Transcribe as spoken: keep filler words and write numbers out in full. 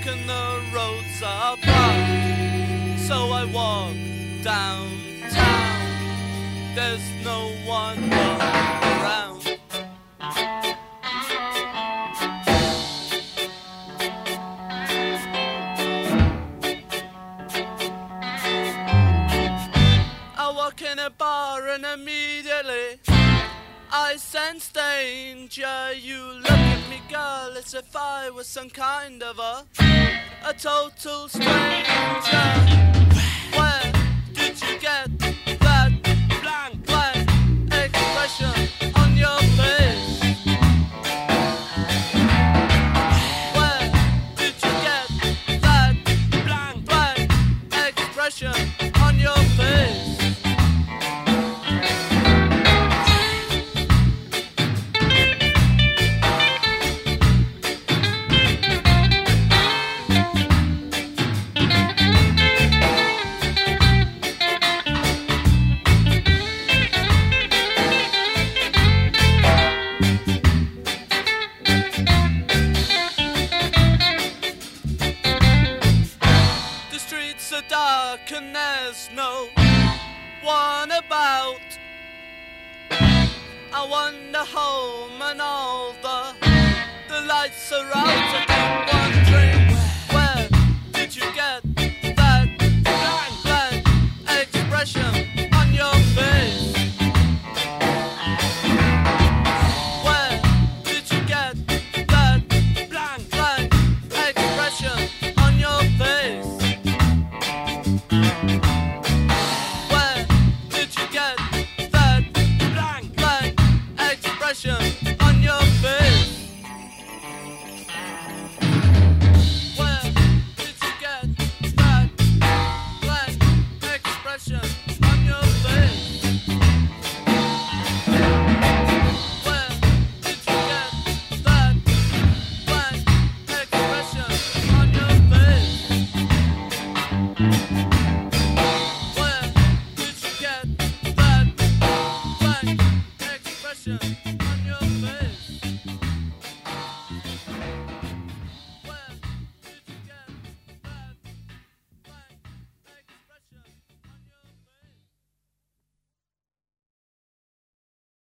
and the roads are blocked. So I walk downtown. There's no one around. I walk in a bar and immediately I sense danger. You look at me, girl, as if I was some kind of a a total stranger. Where did you get that blank, blank expression on your face? Where did you get that blank, blank expression on your face? Dark and there's no one about. I wander home and all the the lights are out.